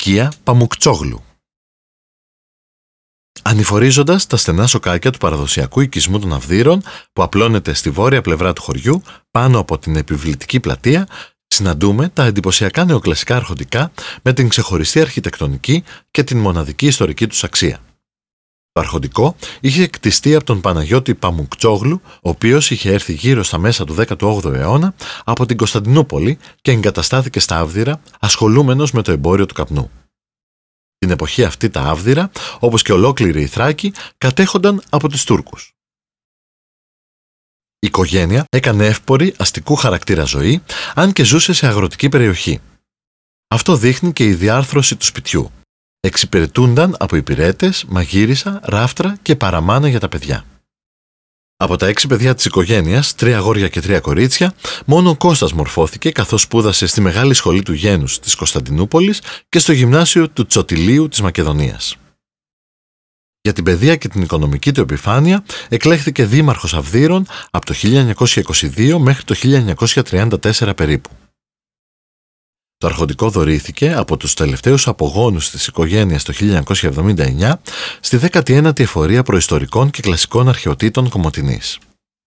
Οικία Παμουκτσόγλου. Ανηφορίζοντας τα στενά σοκάκια του παραδοσιακού οικισμού των Αυδείρων που απλώνεται στη βόρεια πλευρά του χωριού, πάνω από την επιβλητική πλατεία, συναντούμε τα εντυπωσιακά νεοκλασικά αρχοντικά με την ξεχωριστή αρχιτεκτονική και την μοναδική ιστορική τους αξία. Το αρχοντικό είχε κτιστεί από τον Παναγιώτη Παμουκτσόγλου, ο οποίος είχε έρθει γύρω στα μέσα του 18ου αιώνα από την Κωνσταντινούπολη και εγκαταστάθηκε στα Αύδειρα, ασχολούμενος με το εμπόριο του καπνού. Την εποχή αυτή τα Αύδειρα, όπως και ολόκληρη η Θράκη, κατέχονταν από τους Τούρκους. Η οικογένεια έκανε εύπορη αστικού χαρακτήρα ζωή, αν και ζούσε σε αγροτική περιοχή. Αυτό δείχνει και η διάρθρωση του σπιτιού. Εξυπηρετούνταν από υπηρέτες, μαγείρισα, ράφτρα και παραμάνα για τα παιδιά. Από τα 6 παιδιά της οικογένειας, 3 αγόρια και 3 κορίτσια, μόνο ο Κώστας μορφώθηκε καθώς σπούδασε στη Μεγάλη Σχολή του Γένους της Κωνσταντινούπολης και στο Γυμνάσιο του Τσοτηλείου της Μακεδονίας. Για την παιδεία και την οικονομική του επιφάνεια εκλέχθηκε δήμαρχος Αυδείρων από το 1922 μέχρι το 1934 περίπου. Το αρχοντικό δωρήθηκε από τους τελευταίους απογόνους της οικογένειας το 1979 στη 19η εφορία προϊστορικών και κλασικών αρχαιοτήτων Κομοτηνής.